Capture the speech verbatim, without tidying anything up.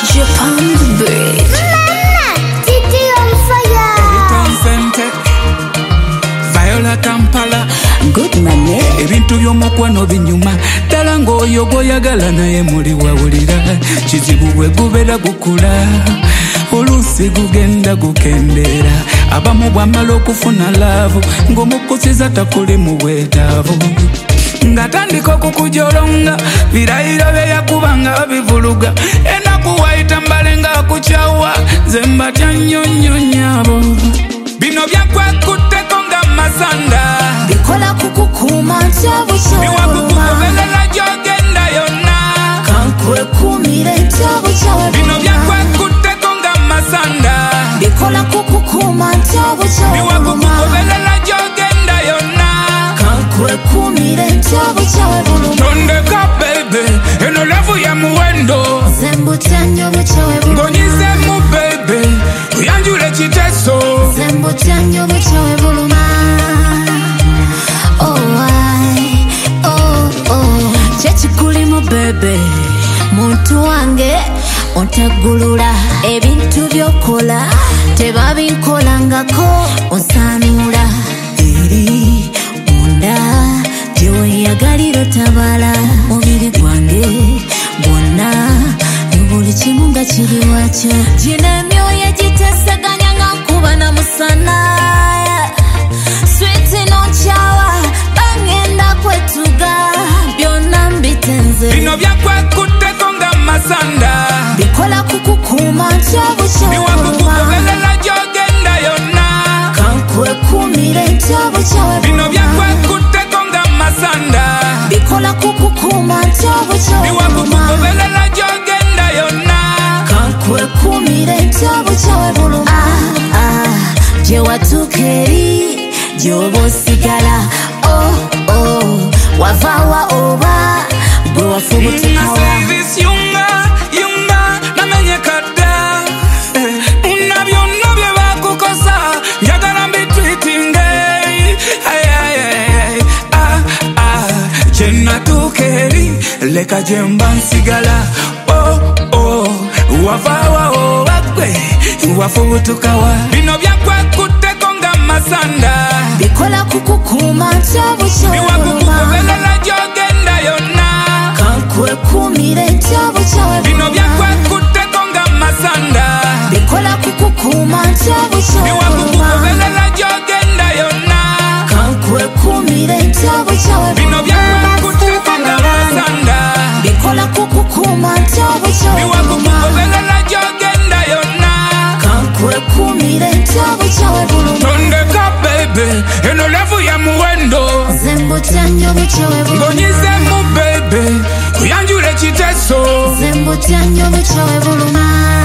Japan the beat. Mama, Titi on fire. Return Sente, Viola Kampala. Good money. Ebintu by'omukwano binyuma ddala ng'oyo gw'oyagala naye muli wawulira kizibu bwe gubeera gukula oluusi gugenda gukendeera abamu bw'amala okufuna laavu ng'omukusiza takuli mu bwetaavu ng'atandika okukujolonga birayiro bye yakubanga bivuluga enaku wayita mbale ng'akukyawa nze mbatya nnyonnyo nnyabo bino byakwekutteko ng'amasanda Bikola kukukuma ntabucha biwakukugoberera gy'ogenda yonna kankwekumire ntabucha bino byakwekutteko ng'amasanda Bikola kukukuma ntabucha biwakukugoberera gy'ogenda yonna kankwekumire ntabucha tondeka bebe eno levu ya muwendo Zembutyanyo buchawe ng'onyizemu bebe uyanjule kiteso Zembutyanyo buchawe buluma Oh I Oh oh Chechikulimu bebe Muntu wange ontegulula ebintu byokola tebabinkolangako onsanula eri munda gyeweyagalira otabala mubiri gwange gwonna buli kimu nga kiri wakyo gino emyoyo gitesaganya nga nkuba na musana switi nonkyawa bangenda kwetuga byonna mbitenze bino byakwekutteko ng'amasanda bikola kukukuma ntabucha biwakukugoberera gy'ogenda yonna kankwekumire ntabucha bino byakwekutteko ng'amasanda bikola kukukuma ntabucha biwakukugoberera gy'ogenda yonna kankwekumire ntabucha webuluma gye watuuka eri gy'oba osigala oh oh wavaawa oba gwe wafubutukawa yunga yunga namenyekadda una byonna bye bakukosa njagala mbitwitinge gye natuuka eri leka gye mba nsigala oh oh wavaawa oba gwe wafubutukawa bino byakwekutteko ng'amasanda bikola kukukuma ntabucha biwakukugoberera gy'ogenda yonna kankwekumire ntabucha bino byakwekutteko ng'amasanda bikola kukukuma ntabucha biwakukugoberera gy'ogenda yonna kankwekumire ntabucha bino byakwekutteko ng'amasanda bikola kukukuma ntabucha biwakukugoberera gy'ogenda yonna kankwekumire ntabucha tondeka bebe eno levu ya muwendo zembutyanyo buchawe ng'onyizemu bebe uyanjule kiteso zembutyanyo buchawe buluma